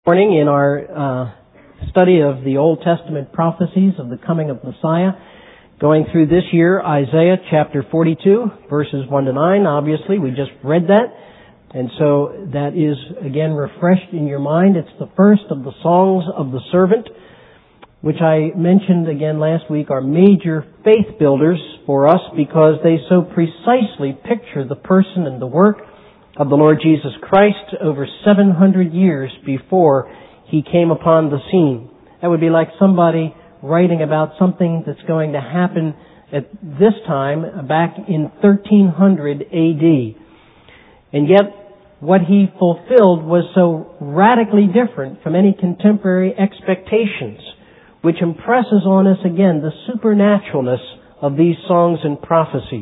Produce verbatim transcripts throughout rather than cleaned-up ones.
Morning in our uh, study of the Old Testament prophecies of the coming of Messiah, going through this year Isaiah chapter forty-two, verses one to nine. Obviously, we just read that, and so that is again refreshed in your mind. It's the first of the songs of the servant, which I mentioned again last week, are major faith builders for us because they so precisely picture the person and the work of the Lord Jesus Christ over seven hundred years before He came upon the scene. That would be like somebody writing about something that's going to happen at this time back in thirteen hundred A D. And yet, what He fulfilled was so radically different from any contemporary expectations, which impresses on us again the supernaturalness of these songs and prophecies.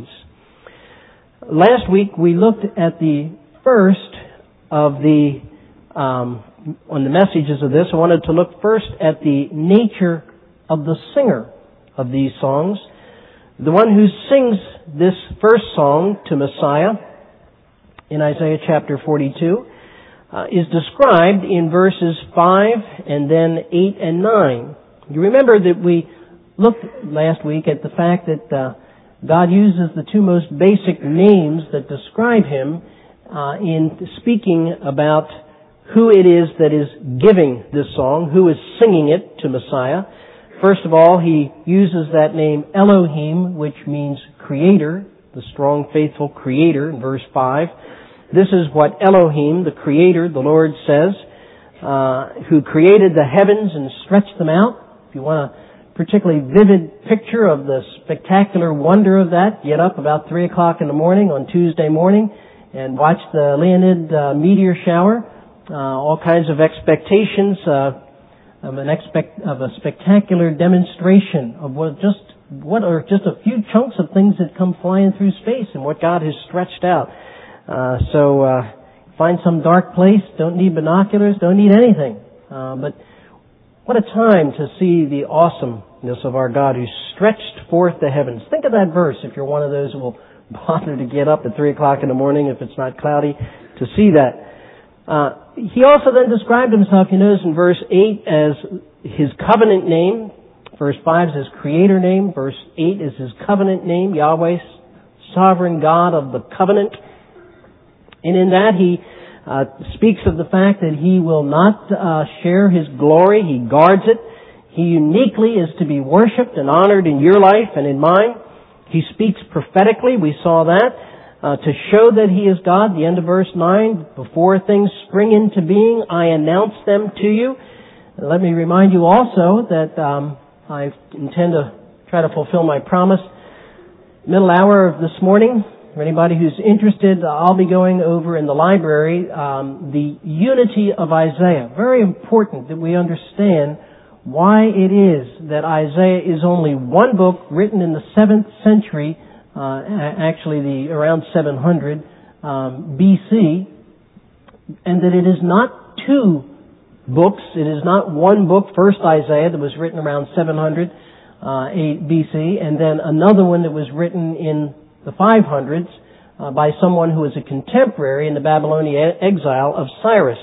Last week we looked at the first of the, um, on the messages of this, I wanted to look first at the nature of the singer of these songs. The one who sings this first song to Messiah in Isaiah chapter forty-two uh, is described in verses five and then eight and nine. You remember that we looked last week at the fact that uh, God uses the two most basic names that describe Him uh, in speaking about who it is that is giving this song, who is singing it to Messiah. First of all, He uses that name Elohim, which means Creator, the strong, faithful Creator, in verse five. This is what Elohim, the Creator, the Lord says, uh, who created the heavens and stretched them out. If you want a particularly vivid picture of the spectacular wonder of that, get up about three o'clock in the morning on Tuesday morning and watch the Leonid uh, meteor shower. Uh, all kinds of expectations uh, of an expect of a spectacular demonstration of what just what are just a few chunks of things that come flying through space and what God has stretched out. Uh, so uh, find some dark place. Don't need binoculars. Don't need anything. Uh, but what a time to see the awesomeness of our God who stretched forth the heavens. Think of that verse if you're one of those who will bother to get up at three o'clock in the morning if it's not cloudy to see that. Uh, he also then described Himself, you notice in verse eight, as His covenant name. Verse five is His creator name. Verse eight is His covenant name, Yahweh, sovereign God of the covenant. And in that He Uh, speaks of the fact that He will not uh, share His glory. He guards it. He uniquely is to be worshipped and honored in your life and in mine. He speaks prophetically. We saw that. Uh, to show that He is God, the end of verse nine, before things spring into being, I announce them to you. And let me remind you also that um, I intend to try to fulfill my promise. Middle hour of this morning, for anybody who's interested, I'll be going over in the library um, the unity of Isaiah. Very important that we understand why it is that Isaiah is only one book written in the seventh century, uh, actually the around seven hundred um, B C, and that it is not two books. It is not one book, first Isaiah, that was written around seven hundred uh, B C, and then another one that was written in the five hundreds, uh, by someone who was a contemporary in the Babylonian exile of Cyrus.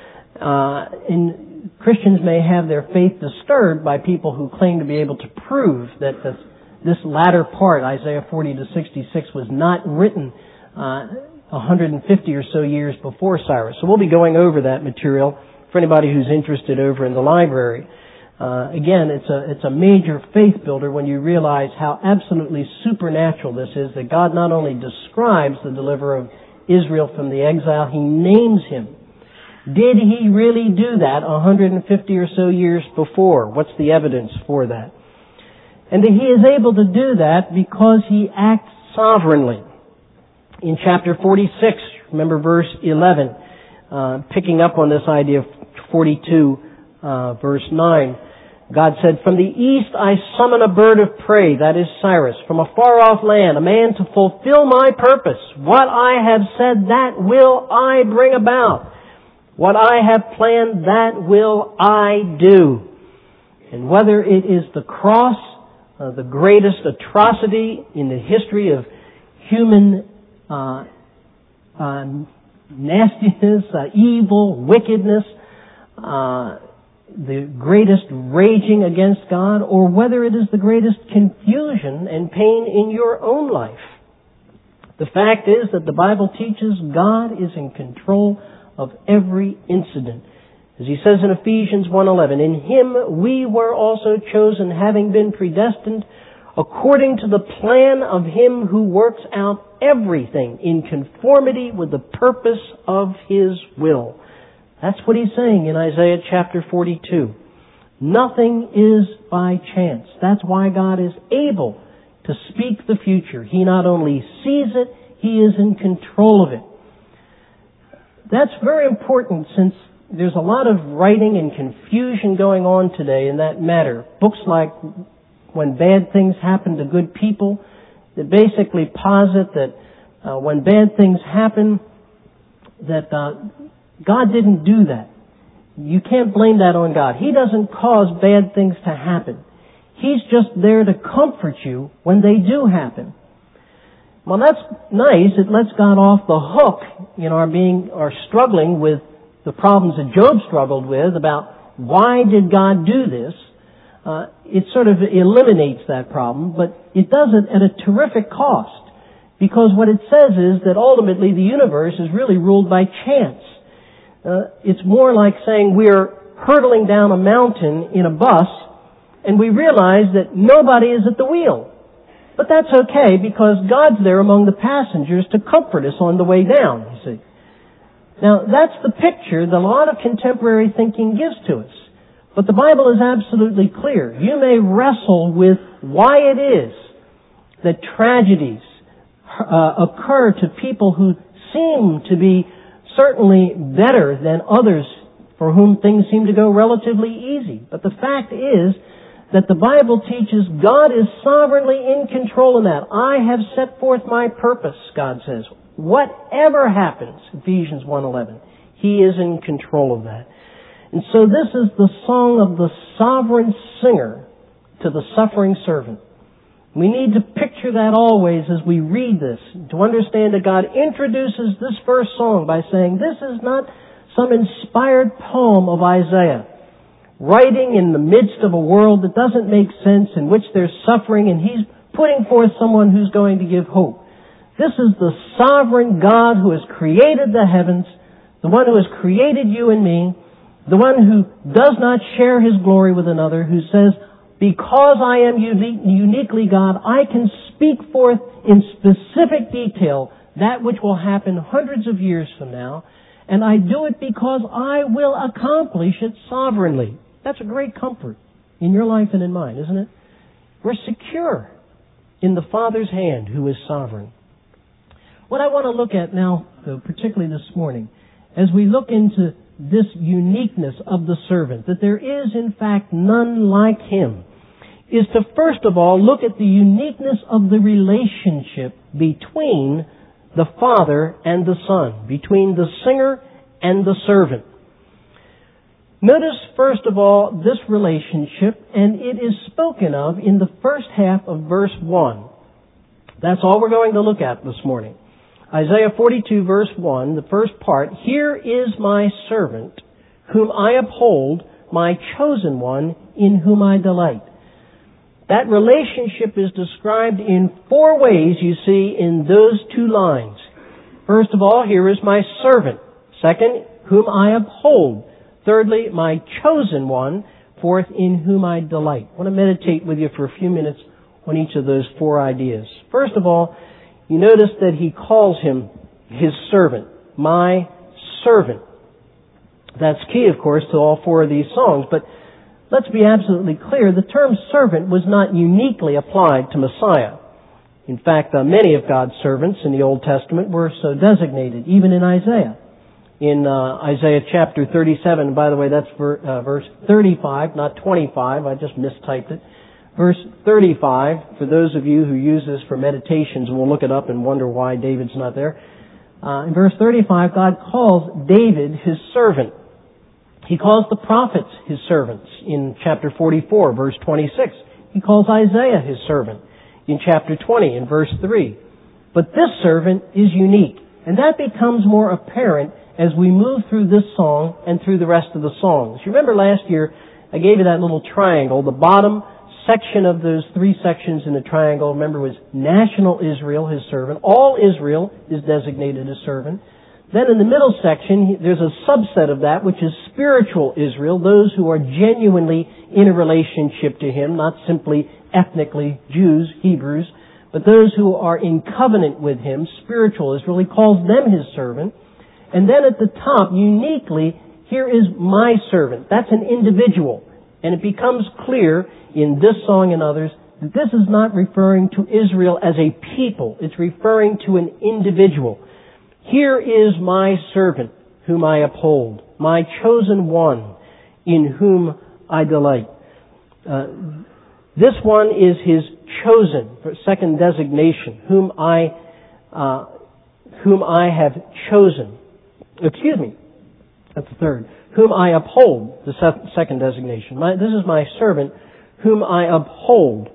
Uh, and Christians may have their faith disturbed by people who claim to be able to prove that this, this latter part, Isaiah forty to sixty-six, was not written uh, one hundred fifty or so years before Cyrus. So we'll be going over that material for anybody who's interested over in the library. Uh, again, it's a it's a major faith builder when you realize how absolutely supernatural this is, that God not only describes the deliverer of Israel from the exile, He names Him. Did He really do that one hundred fifty or so years before? What's the evidence for that? And that He is able to do that because He acts sovereignly. In chapter forty-six, remember verse eleven, uh, picking up on this idea of forty-two, Uh, verse nine, God said, from the east I summon a bird of prey, that is Cyrus, from a far-off land, a man to fulfill my purpose. What I have said, that will I bring about. What I have planned, that will I do. And whether it is the cross, uh, the greatest atrocity in the history of human uh, uh, nastiness, uh, evil, wickedness, uh, the greatest raging against God, or whether it is the greatest confusion and pain in your own life. The fact is that the Bible teaches God is in control of every incident. As he says in Ephesians one eleven, in Him we were also chosen, having been predestined according to the plan of Him who works out everything in conformity with the purpose of His will. That's what he's saying in Isaiah chapter forty-two. Nothing is by chance. That's why God is able to speak the future. He not only sees it, He is in control of it. That's very important, since there's a lot of writing and confusion going on today in that matter. Books like When Bad Things Happen to Good People, that basically posit that uh, when bad things happen, that uh, God didn't do that. You can't blame that on God. He doesn't cause bad things to happen. He's just there to comfort you when they do happen. Well, that's nice. It lets God off the hook in our being, our struggling with the problems that Job struggled with about why did God do this. Uh, it sort of eliminates that problem, but it does it at a terrific cost, because what it says is that ultimately the universe is really ruled by chance. Uh, it's more like saying we're hurtling down a mountain in a bus and we realize that nobody is at the wheel. But that's okay, because God's there among the passengers to comfort us on the way down, you see. Now, that's the picture that a lot of contemporary thinking gives to us. But the Bible is absolutely clear. You may wrestle with why it is that tragedies uh, occur to people who seem to be certainly better than others for whom things seem to go relatively easy. But the fact is that the Bible teaches God is sovereignly in control of that. I have set forth my purpose, God says. Whatever happens, Ephesians one eleven, He is in control of that. And so this is the song of the sovereign singer to the suffering servant. We need to picture that always as we read this, to understand that God introduces this first song by saying, this is not some inspired poem of Isaiah, writing in the midst of a world that doesn't make sense, in which there's suffering, and he's putting forth someone who's going to give hope. This is the sovereign God who has created the heavens, the one who has created you and me, the one who does not share His glory with another, who says, because I am unique, uniquely God, I can speak forth in specific detail that which will happen hundreds of years from now, and I do it because I will accomplish it sovereignly. That's a great comfort in your life and in mine, isn't it? We're secure in the Father's hand who is sovereign. What I want to look at now, though, particularly this morning, as we look into this uniqueness of the servant, that there is in fact none like him, is to first of all look at the uniqueness of the relationship between the Father and the Son, between the singer and the servant. Notice first of all this relationship, and it is spoken of in the first half of verse one. That's all we're going to look at this morning. Isaiah forty-two verse one, the first part, here is my servant, whom I uphold, my chosen one, in whom I delight. That relationship is described in four ways, you see, in those two lines. First of all, here is my servant. Second, whom I uphold. Thirdly, my chosen one. Fourth, in whom I delight. I want to meditate with you for a few minutes on each of those four ideas. First of all, you notice that he calls him his servant, my servant. That's key, of course, to all four of these songs, but let's be absolutely clear, the term servant was not uniquely applied to Messiah. In fact, uh, many of God's servants in the Old Testament were so designated, even in Isaiah. In uh, Isaiah chapter thirty-seven, by the way, that's ver, uh, verse thirty-five, not twenty-five, I just mistyped it. Verse thirty-five, for those of you who use this for meditations and will look it up and wonder why David's not there. Uh, in verse thirty-five, God calls David his servant. He calls the prophets his servants in chapter forty-four, verse twenty-six. He calls Isaiah his servant in chapter twenty, in verse three. But this servant is unique, and that becomes more apparent as we move through this song and through the rest of the songs. You remember last year I gave you that little triangle. The bottom section of those three sections in the triangle, remember, was national Israel, His servant. All Israel is designated as servant. Then in the middle section, there's a subset of that, which is spiritual Israel, those who are genuinely in a relationship to Him, not simply ethnically Jews, Hebrews, but those who are in covenant with Him, spiritual Israel. He calls them His servant. And then at the top, uniquely, here is my servant. That's an individual. And it becomes clear in this song and others that this is not referring to Israel as a people. It's referring to an individual. Here is my servant, whom I uphold, my chosen one, in whom I delight. Uh, this one is His chosen, second designation, whom I, uh, whom I have chosen. Excuse me, that's the third. Whom I uphold, the second designation. My, this is my servant, whom I uphold.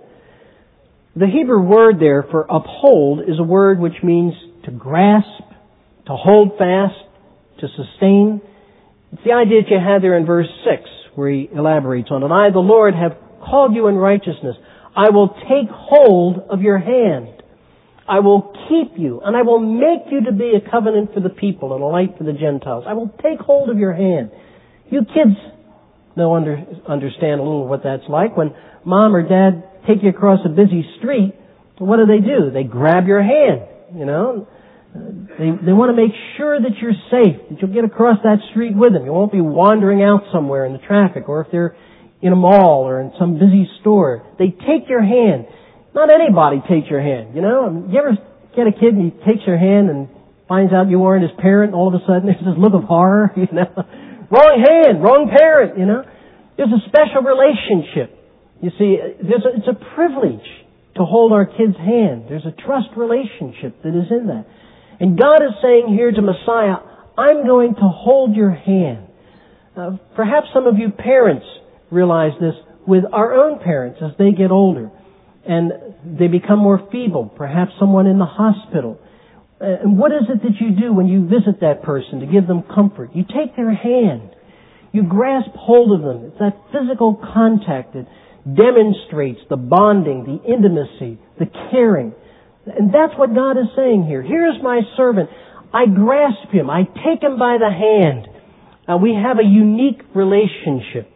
The Hebrew word there for uphold is a word which means to grasp, to hold fast, to sustain. It's the idea that you had there in verse six, where he elaborates on it. I, the Lord, have called you in righteousness. I will take hold of your hand. I will keep you, and I will make you to be a covenant for the people and a light for the Gentiles. I will take hold of your hand. You kids know, under, understand a little what that's like. When mom or dad take you across a busy street, what do they do? They grab your hand, you know. They, they want to make sure that you're safe, that you'll get across that street with them. You won't be wandering out somewhere in the traffic, or if they're in a mall or in some busy store. They take your hand. Not anybody takes your hand, you know. You ever get a kid and he takes your hand and finds out you weren't his parent, and all of a sudden there's this look of horror, you know. Wrong hand, wrong parent, you know. There's a special relationship. You see, there's a, it's a privilege to hold our kids' hand. There's a trust relationship that is in that. And God is saying here to Messiah, I'm going to hold your hand. Uh, perhaps some of you parents realize this with our own parents as they get older and they become more feeble, perhaps someone in the hospital. Uh, and what is it that you do when you visit that person to give them comfort? You take their hand. You grasp hold of them. It's that physical contact that demonstrates the bonding, the intimacy, the caring. And that's what God is saying here. Here's my servant. I grasp him. I take him by the hand. Uh, we have a unique relationship.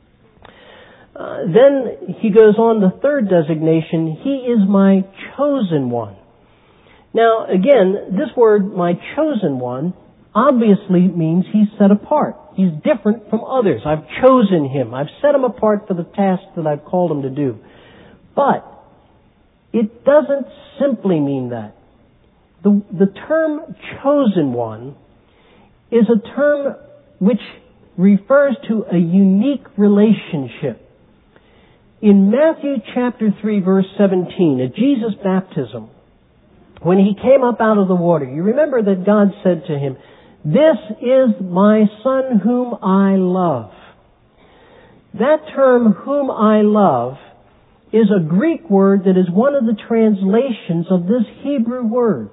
Uh, then he goes on, the third designation, he is my chosen one. Now, again, this word, my chosen one, obviously means he's set apart. He's different from others. I've chosen him. I've set him apart for the task that I've called him to do. But it doesn't simply mean that. The, the term chosen one is a term which refers to a unique relationship. In Matthew chapter three, verse seventeen, at Jesus' baptism, when he came up out of the water, you remember that God said to him, "This is my Son whom I love." That term, whom I love, is a Greek word that is one of the translations of this Hebrew word.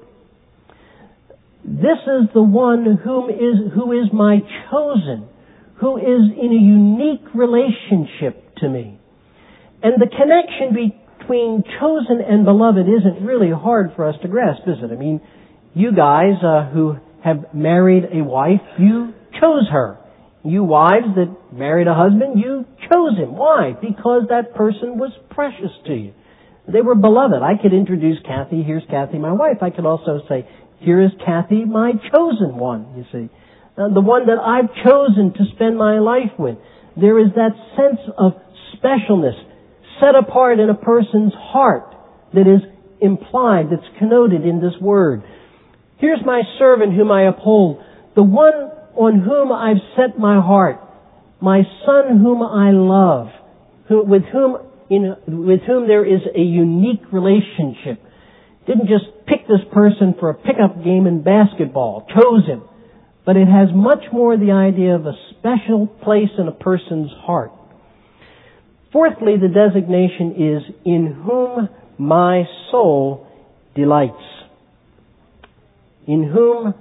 This is the one whom is, who is my chosen, who is in a unique relationship to me. And the connection between chosen and beloved isn't really hard for us to grasp, is it? I mean, you guys uh, who have married a wife, you chose her. You wives that married a husband, you chose him. Why? Because that person was precious to you. They were beloved. I could introduce Kathy. Here's Kathy, my wife. I could also say, here is Kathy, my chosen one, you see. Uh, the one that I've chosen to spend my life with. There is that sense of specialness set apart in a person's heart that is implied, that's connoted in this word. Here's my servant whom I uphold, the one on whom I've set my heart, my Son whom I love, who, with whom in, with whom there is a unique relationship. Didn't just pick this person for a pickup game in basketball, chose him, but it has much more the idea of a special place in a person's heart. Fourthly, the designation is in whom my soul delights. In whom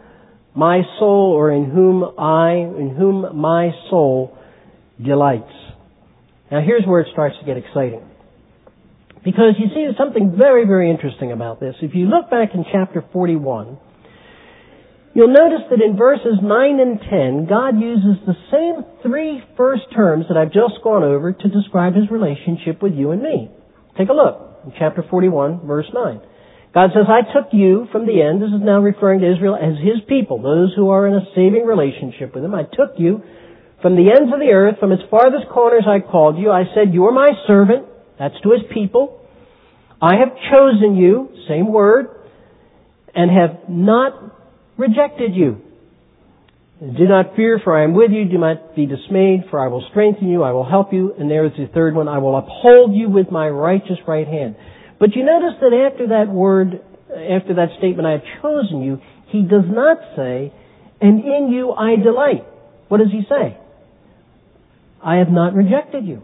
my soul, or in whom I, in whom my soul delights. Now here's where it starts to get exciting. Because you see, there's something very, very interesting about this. If you look back in chapter forty-one, you'll notice that in verses nine and ten, God uses the same three first terms that I've just gone over to describe His relationship with you and me. Take a look in chapter forty-one, verse nine. God says, I took you from the end. This is now referring to Israel as His people, those who are in a saving relationship with Him. I took you from the ends of the earth, from its farthest corners I called you. I said, you are my servant. That's to His people. I have chosen you, same word, and have not rejected you. Do not fear, for I am with you. Do not be dismayed, for I will strengthen you. I will help you. And there is the third one. I will uphold you with my righteous right hand. But you notice that after that word, after that statement, I have chosen you, He does not say, and in you I delight. What does He say? I have not rejected you.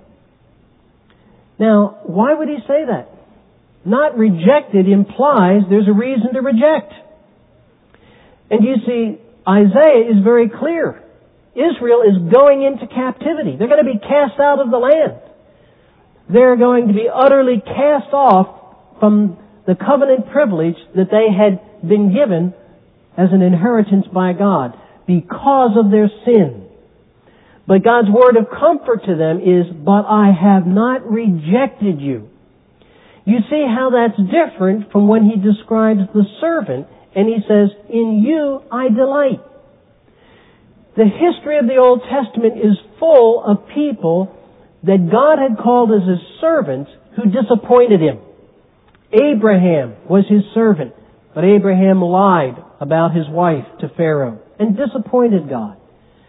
Now, why would He say that? Not rejected implies there's a reason to reject. And you see, Isaiah is very clear. Israel is going into captivity. They're going to be cast out of the land. They're going to be utterly cast off from the covenant privilege that they had been given as an inheritance by God because of their sin. But God's word of comfort to them is, but I have not rejected you. You see how that's different from when He describes the servant and He says, in you I delight. The history of the Old Testament is full of people that God had called as His servants who disappointed Him. Abraham was His servant, but Abraham lied about his wife to Pharaoh and disappointed God.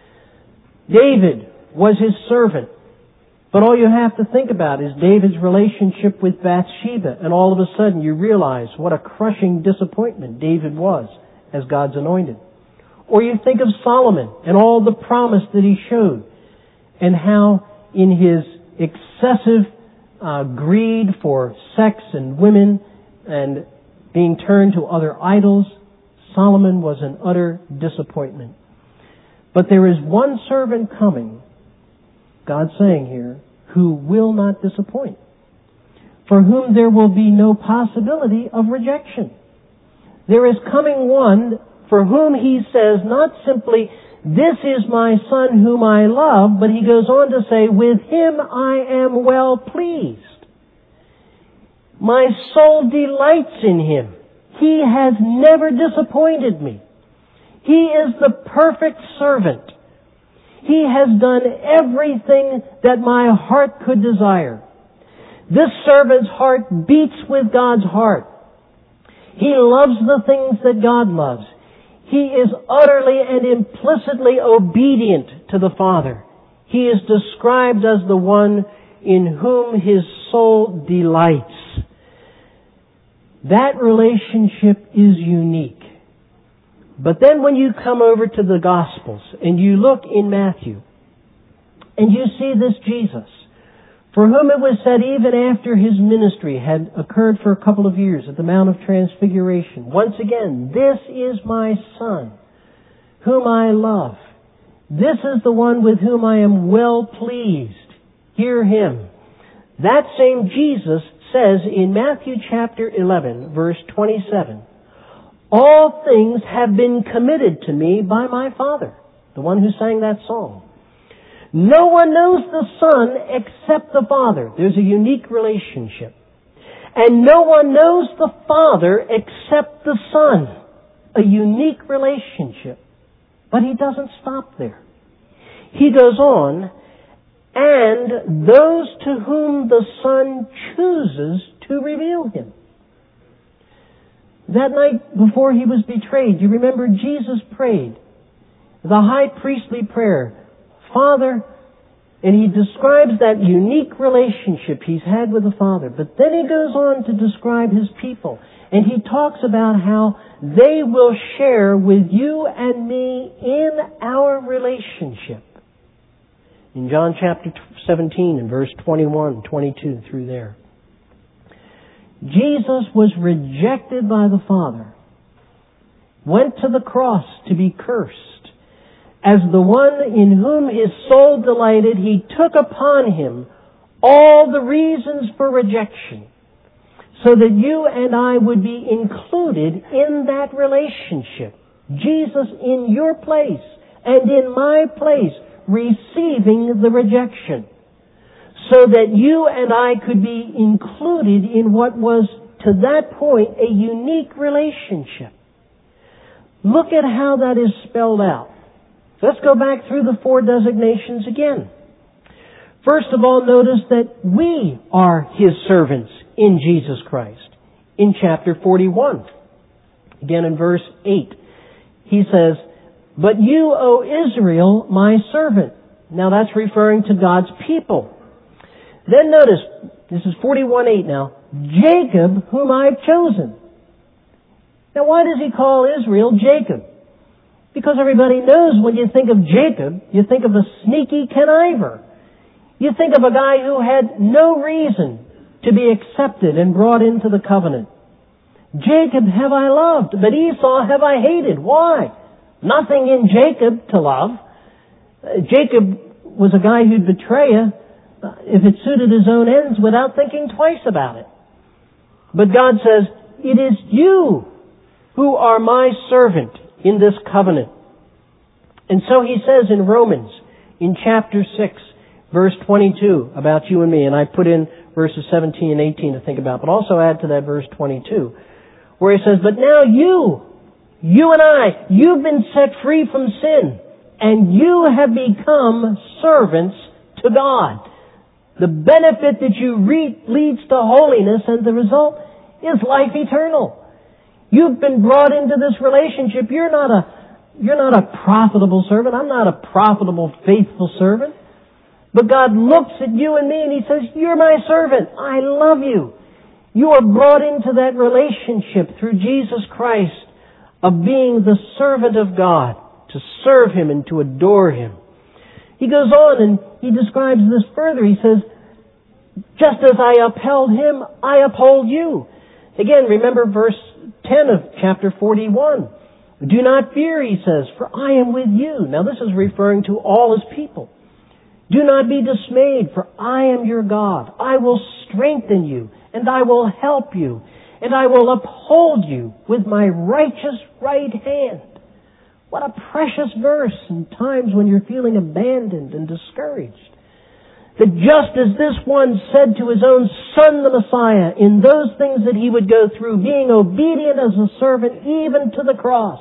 David was His servant, but all you have to think about is David's relationship with Bathsheba, and all of a sudden you realize what a crushing disappointment David was as God's anointed. Or you think of Solomon and all the promise that he showed, and how in his excessive uh, greed for sex and women and being turned to other idols, Solomon was an utter disappointment. But there is one servant coming, God's saying here, who will not disappoint, for whom there will be no possibility of rejection. There is coming one for whom He says not simply, this is my Son whom I love, but He goes on to say, with Him I am well pleased. My soul delights in Him. He has never disappointed me. He is the perfect servant. He has done everything that my heart could desire. This servant's heart beats with God's heart. He loves the things that God loves. He is utterly and implicitly obedient to the Father. He is described as the one in whom His soul delights. That relationship is unique. But then when you come over to the Gospels and you look in Matthew and you see this Jesus, for whom it was said even after His ministry had occurred for a couple of years at the Mount of Transfiguration, once again, this is my Son, whom I love. This is the one with whom I am well pleased. Hear Him. That same Jesus says in Matthew chapter eleven, verse twenty-seven, all things have been committed to me by my Father, the one who sang that song. No one knows the Son except the Father. There's a unique relationship. And no one knows the Father except the Son. A unique relationship. But He doesn't stop there. He goes on, and those to whom the Son chooses to reveal Him. That night before He was betrayed, you remember Jesus prayed the high priestly prayer, Father, and He describes that unique relationship He's had with the Father. But then He goes on to describe His people, and He talks about how they will share with you and me in our relationship. In John chapter seventeen and verse twenty-one, twenty-two through there. Jesus was rejected by the Father. went to the cross to be cursed. As the one in whom his soul delighted, he took upon him all the reasons for rejection, so that you and I would be included in that relationship. Jesus in your place and in my place, receiving the rejection, so that you and I could be included in what was, to that point, a unique relationship. Look at how that is spelled out. Let's go back through the four designations again. First of all, notice that we are His servants in Jesus Christ. In chapter forty-one, again in verse eight, He says, "But you, O Israel, my servant." Now that's referring to God's people. Then notice, this is forty-one eight now, "Jacob, whom I've chosen." Now why does He call Israel Jacob? Because everybody knows when you think of Jacob, you think of a sneaky conniver. You think of a guy who had no reason to be accepted and brought into the covenant. Jacob have I loved, but Esau have I hated. Why? Nothing in Jacob to love. Uh, Jacob was a guy who'd betray you uh, if it suited his own ends without thinking twice about it. But God says, "It is you who are my servant in this covenant." And so He says in Romans, in chapter six, verse twenty-two, about you and me, and I put in verses seventeen and eighteen to think about, but also add to that verse twenty-two, where He says, "But now you, you and I, you've been set free from sin, and you have become servants to God." The benefit that you reap leads to holiness, and the result is life eternal. You've been brought into this relationship. You're not a, you're not a profitable servant. I'm not a profitable, faithful servant. But God looks at you and me and He says, "You're my servant. I love you." You are brought into that relationship through Jesus Christ of being the servant of God, to serve Him and to adore Him. He goes on and He describes this further. He says, "Just as I upheld Him, I uphold you." Again, remember verse ten of chapter forty-one. "Do not fear," He says, "for I am with you." Now this is referring to all His people. "Do not be dismayed, for I am your God. I will strengthen you, and I will help you, and I will uphold you with my righteous right hand." What a precious verse in times when you're feeling abandoned and discouraged. That just as this one said to his own Son, the Messiah, in those things that he would go through, being obedient as a servant even to the cross,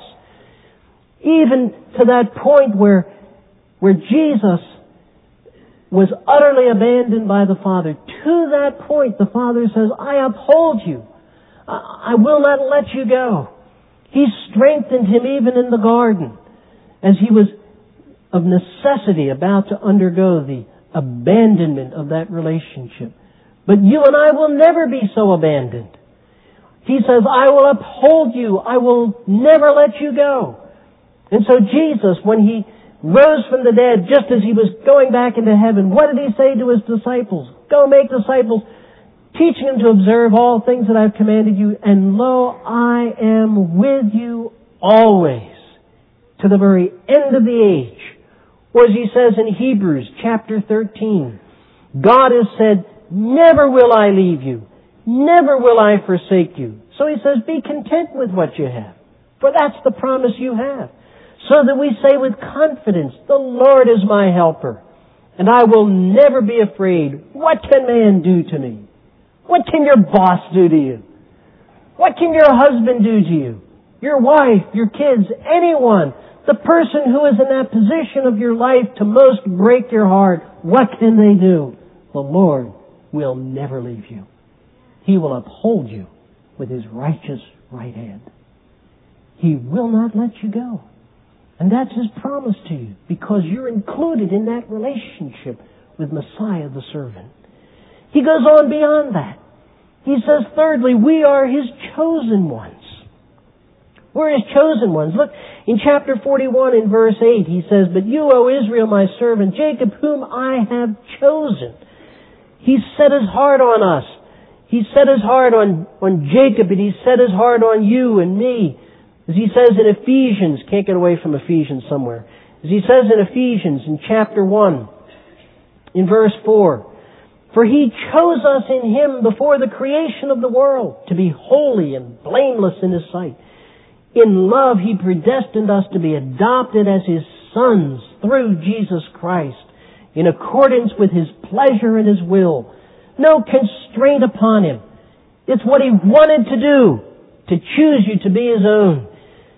even to that point where, where Jesus was utterly abandoned by the Father. To that point, the Father says, "I uphold you. I will not let you go." He strengthened him even in the garden as he was of necessity about to undergo the abandonment of that relationship. But you and I will never be so abandoned. He says, "I will uphold you. I will never let you go." And so Jesus, when He rose from the dead, just as He was going back into heaven, what did He say to His disciples? "Go make disciples, teaching them to observe all things that I've commanded you, and lo, I am with you always, to the very end of the age." Or as He says in Hebrews chapter thirteen, God has said, "Never will I leave you, never will I forsake you." So He says, be content with what you have, for that's the promise you have. So that we say with confidence, "The Lord is my helper, and I will never be afraid. What can man do to me?" What can your boss do to you? What can your husband do to you? Your wife, your kids, anyone. The person who is in that position of your life to most break your heart, what can they do? The Lord will never leave you. He will uphold you with His righteous right hand. He will not let you go. And that's His promise to you, because you're included in that relationship with Messiah the servant. He goes on beyond that. He says, thirdly, we are His chosen ones. We're His chosen ones. Look, in chapter forty-one in verse eight, He says, "But you, O Israel, my servant, Jacob, whom I have chosen." He set His heart on us. He set His heart on, on Jacob, and He set His heart on you and me. As he says in Ephesians, can't get away from Ephesians somewhere. As he says in Ephesians in chapter one, in verse four, for He chose us in Him before the creation of the world to be holy and blameless in His sight. In love He predestined us to be adopted as His sons through Jesus Christ, in accordance with His pleasure and His will. No constraint upon Him. It's what He wanted to do, to choose you to be His own.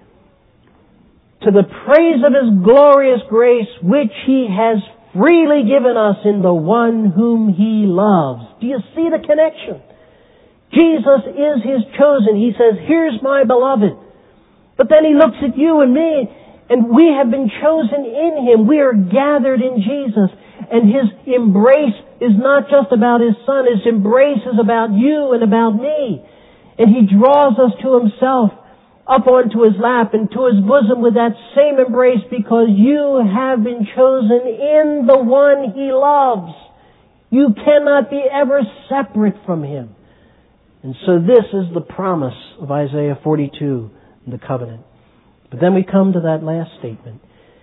To the praise of His glorious grace, which He has freely given us in the one whom He loves. Do you see the connection? Jesus is His chosen. He says, here's my beloved. But then He looks at you and me, and we have been chosen in Him. We are gathered in Jesus. And His embrace is not just about His Son. His embrace is about you and about me. And He draws us to Himself, up onto His lap and to His bosom with that same embrace, because you have been chosen in the one He loves. You cannot be ever separate from Him. And so this is the promise of Isaiah forty-two, the covenant. But then we come to that last statement.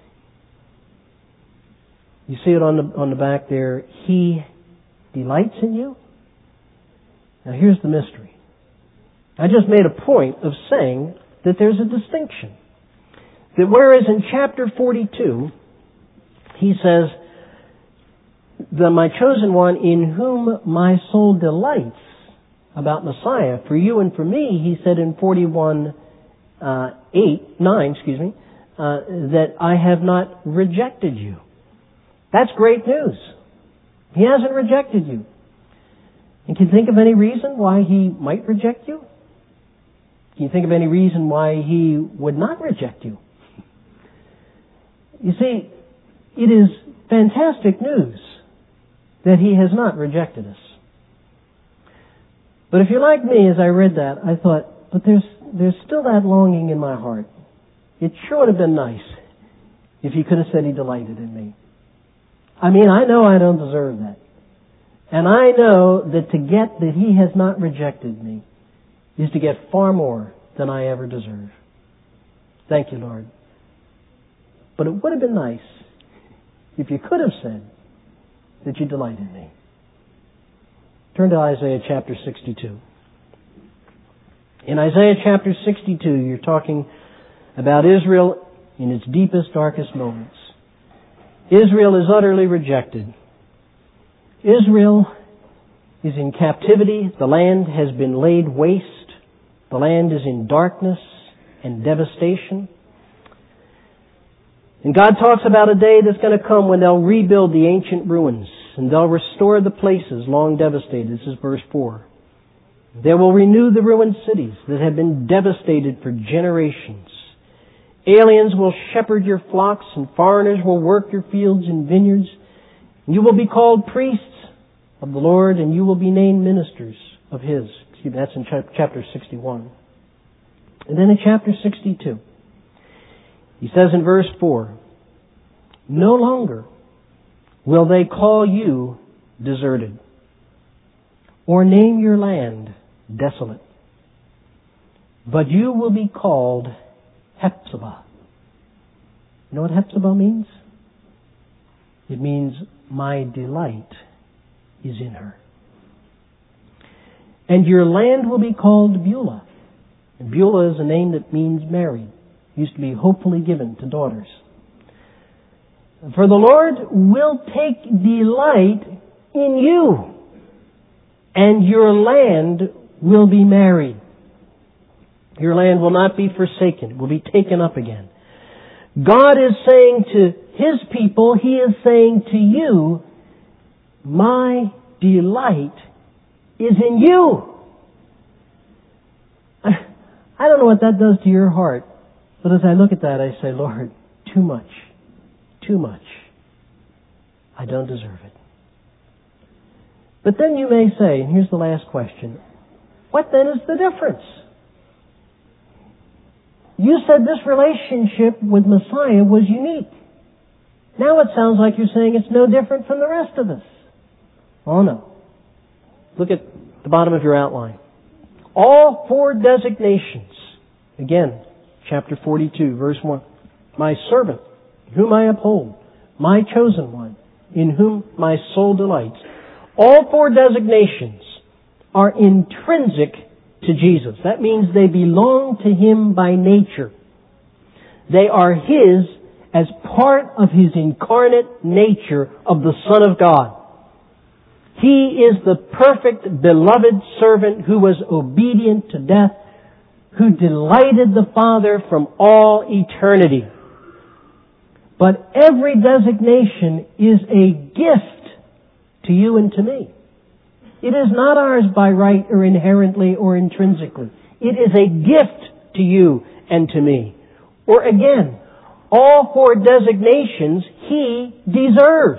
You see it on the, on the back there. He delights in you. Now here's the mystery. I just made a point of saying that there's a distinction. That whereas in chapter forty-two, he says, the my chosen one in whom my soul delights, about Messiah, for you and for me, he said in forty-one, uh, eight, nine, excuse me, uh, that I have not rejected you. That's great news. He hasn't rejected you. And can you think of any reason why He might reject you? Can you think of any reason why He would not reject you? You see, it is fantastic news that He has not rejected us. But if you're like me, as I read that, I thought, but there's there's still that longing in my heart. It sure would have been nice if He could have said He delighted in me. I mean, I know I don't deserve that. And I know that to get that He has not rejected me is to get far more than I ever deserve. Thank you, Lord. But it would have been nice if you could have said that You delight in me. Turn to Isaiah chapter sixty-two. In Isaiah chapter sixty-two, you're talking about Israel in its deepest, darkest moments. Israel is utterly rejected. Israel is in captivity. The land has been laid waste. The land is in darkness and devastation. And God talks about a day that's going to come when they'll rebuild the ancient ruins and they'll restore the places long devastated. This is verse four. They will renew the ruined cities that have been devastated for generations. Aliens will shepherd your flocks and foreigners will work your fields and vineyards. You will be called priests of the Lord and you will be named ministers of His. Excuse me, that's in chapter sixty-one. And then in chapter sixty-two, he says in verse four, no longer will they call you deserted or name your land desolate, but you will be called Hephzibah. You know what Hephzibah means? It means my delight is in her. And your land will be called Beulah. And Beulah is a name that means married. It used to be hopefully given to daughters. For the Lord will take delight in you, and your land will be married. Your land will not be forsaken. It will be taken up again. God is saying to His people, He is saying to you, my delight is in you. I don't know what that does to your heart, but as I look at that, I say, Lord, too much, too much. I don't deserve it. But then you may say, and here's the last question, what then is the difference? You said this relationship with Messiah was unique. Now it sounds like you're saying it's no different from the rest of us. Oh no. Look at the bottom of your outline. All four designations, again, chapter forty-two, verse one. My servant, whom I uphold, my chosen one, in whom my soul delights. All four designations are intrinsic to Jesus. That means they belong to Him by nature. They are His as part of His incarnate nature of the Son of God. He is the perfect, beloved servant who was obedient to death, who delighted the Father from all eternity. But every designation is a gift to you and to me. It is not ours by right or inherently or intrinsically. It is a gift to you and to me. Or again, all four designations He deserves.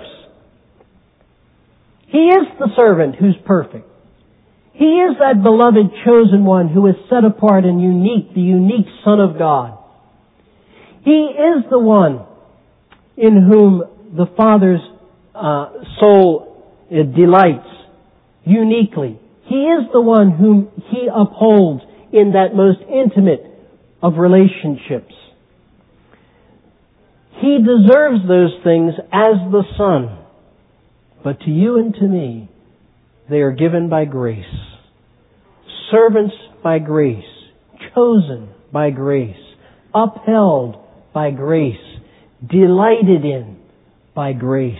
He is the servant who's perfect. He is that beloved chosen one who is set apart and unique, the unique Son of God. He is the one in whom the Father's uh, soul uh, delights uniquely. He is the one whom He upholds in that most intimate of relationships. He deserves those things as the Son. But to you and to me, they are given by grace. Servants by grace. Chosen by grace. Upheld by grace. Delighted in by grace.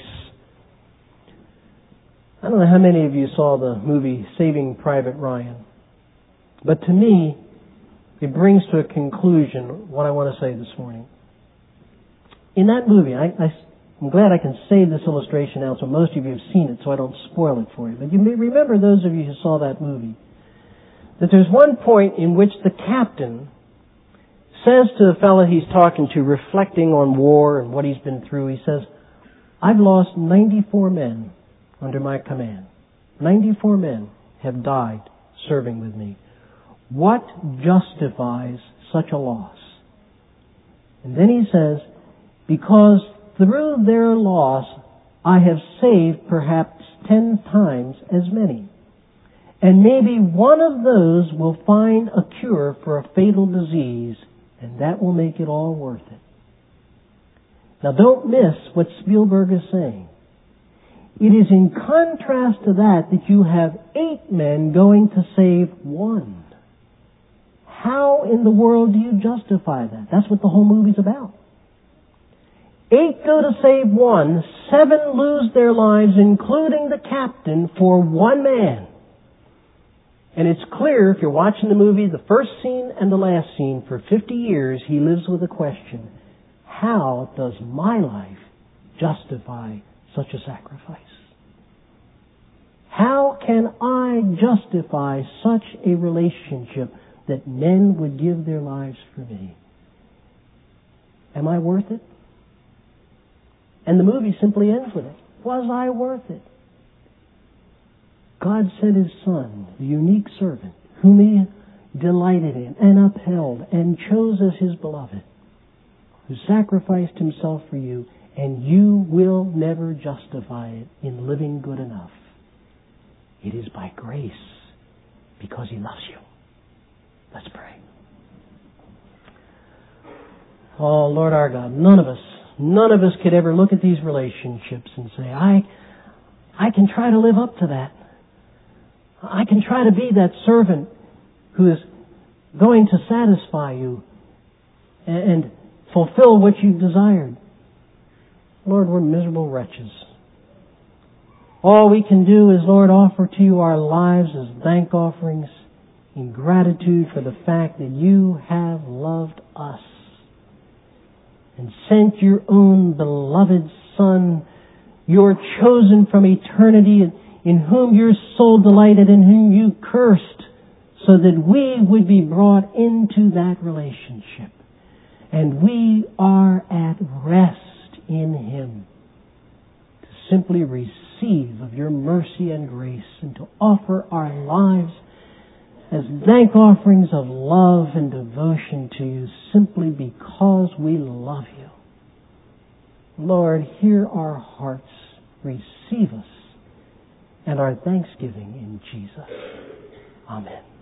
I don't know how many of you saw the movie Saving Private Ryan. But to me, it brings to a conclusion what I want to say this morning. In that movie, I, I, I'm glad I can say this illustration now so most of you have seen it so I don't spoil it for you. But you may remember, those of you who saw that movie, that there's one point in which the captain says to the fellow he's talking to, reflecting on war and what he's been through, he says, I've lost ninety-four men under my command. ninety-four men have died serving with me. What justifies such a loss? And then he says, because through their loss I have saved perhaps ten times as many. And maybe one of those will find a cure for a fatal disease, and that will make it all worth it. Now don't miss what Spielberg is saying. It is in contrast to that that you have eight men going to save one. How in the world do you justify that? That's what the whole movie's about. Eight go to save one, seven lose their lives, including the captain, for one man. And it's clear, if you're watching the movie, the first scene and the last scene, for fifty years, he lives with a question. How does my life justify such a sacrifice? How can I justify such a relationship that men would give their lives for me? Am I worth it? And the movie simply ends with it. Was I worth it? God sent His Son, the unique servant, whom He delighted in and upheld and chose as His beloved, who sacrificed Himself for you, and you will never justify it in living good enough. It is by grace, because He loves you. Let's pray. Oh, Lord our God, none of us, none of us could ever look at these relationships and say, I, I can try to live up to that. I can try to be that servant who is going to satisfy you and fulfill what you've desired. Lord, we're miserable wretches. All we can do is, Lord, offer to you our lives as thank offerings in gratitude for the fact that you have loved us and sent your own beloved Son, your chosen from eternity, in whom your soul delighted, in whom you cursed, so that we would be brought into that relationship. And we are at rest in Him to simply receive of your mercy and grace and to offer our lives as thank offerings of love and devotion to you simply because we love you. Lord, hear our hearts, receive us, and our thanksgiving in Jesus. Amen.